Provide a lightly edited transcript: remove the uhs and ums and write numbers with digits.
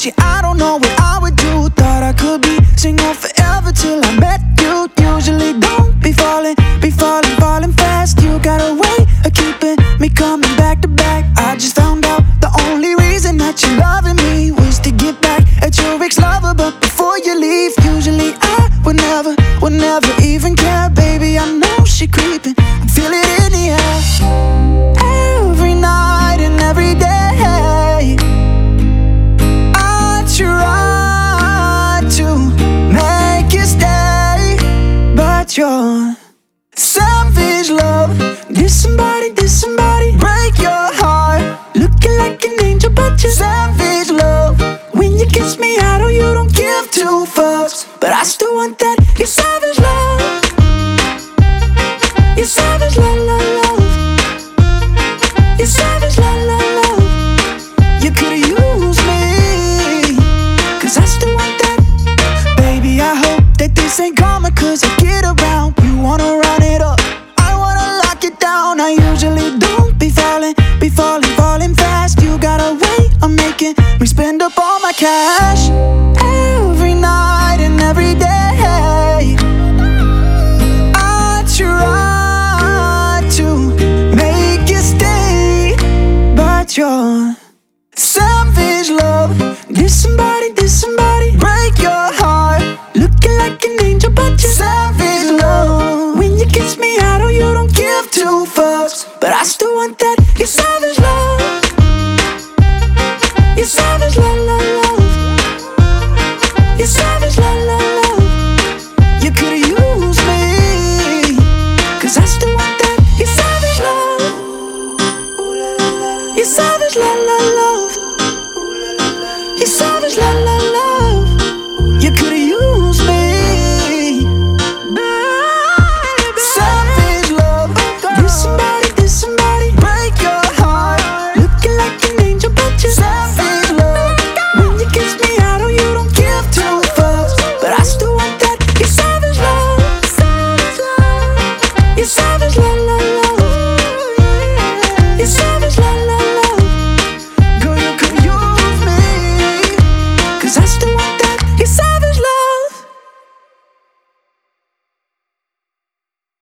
you, I don't know what I would do. Thought I could be single forever till I met you. Usually don't be falling fast. You got a way of keeping me coming back to back. I just found out the only reason that you're loving me was to get back at your ex-lover. But before you leave, usually I would never even care. Baby, I know she creeping, I feel it in the air. Every night and every day, I try to make you stay, but you're savage love. Did somebody break your heart? Looking like an angel, but you're savage love. When you kiss me, I know you don't give two fucks, but I still want that. You're savage love. You're savage love, love, love. You're savage love, love, love. You could've used me, cause I still want that. Baby, I hope that this ain't karma, cause I get around. You wanna run it up, I wanna lock it down. I usually don't be falling fast. You got a way of making me spend up all my cash. Every night and every day, I try to make you stay, but you're savage love. Did somebody break your heart? Looking like an angel, but you're savage love. When you kiss me, I know you don't give two fucks, but I still want that. You're savage love. You're savage love, love, love. You're savage love, love, love. You could've used me, cause I still want that. You're savage love. You're savage love, love, love.